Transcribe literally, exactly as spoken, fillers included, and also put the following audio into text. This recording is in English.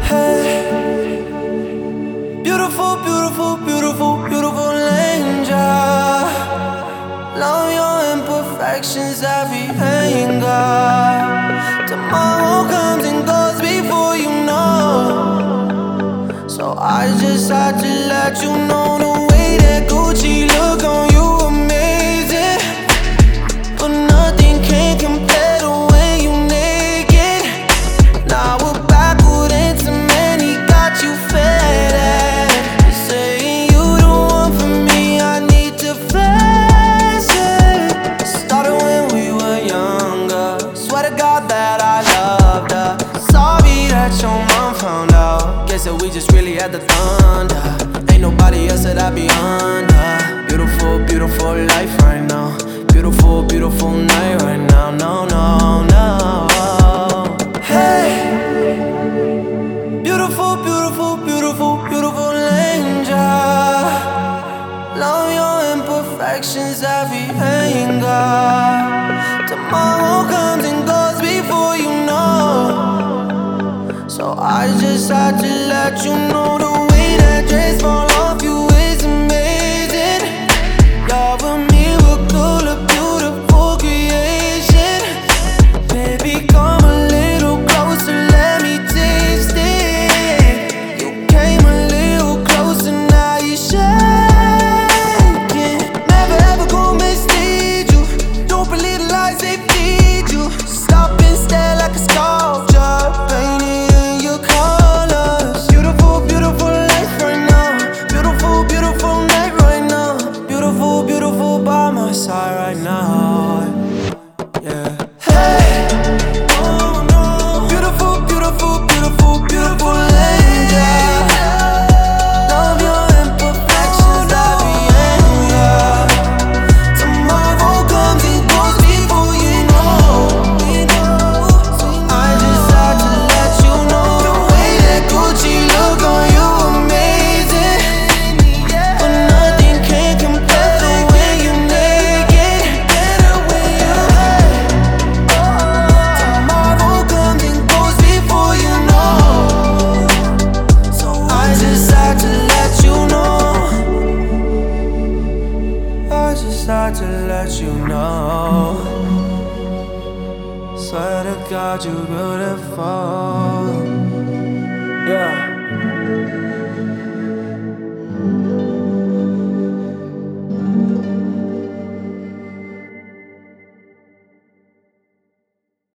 Hey, beautiful, beautiful, beautiful, beautiful angel. Love your imperfections, every anger. Tomorrow comes and goes before you know. So I just had to let you know the way that Gucci look on you amazing. But nothing can compare the way you naked. Now we're backward into many, got you fed. You're saying you the one for me, I need to flex it. Started when we were younger, swear to God that I loved her. Sorry that your mom found out, guess that we just really had the thunder. Ain't nobody else that I be under. Beautiful, beautiful life right now. Beautiful, beautiful night right now. No, no, no. Hey, beautiful, beautiful, beautiful, beautiful angel. Love your imperfections, every anger. Tomorrow comes and goes before you know. So I just had to let you know the way that dress fall off you is amazing. Love a miracle, a beautiful creation. Baby, come a little closer, let me taste it. You came a little closer, now you're shaking. Never ever gonna mislead you. Don't believe the lies they feed you. Stop and stare like a sculpture, painted in your colors. Beautiful, beautiful life right now. Beautiful, beautiful night right now. Beautiful, beautiful by my side right now. Yeah. Hey, oh no. Beautiful, beautiful, beautiful, beautiful angel. Love your imperfections, every anger. Tomorrow comes and goes before you know. So I just had to let you know the way that Gucci look on you amazing. But nothing can compare the way you naked. Tomorrow comes and goes before you know. So I just had to let you know. I just had to let you know. Swear to God, you're beautiful. Yeah.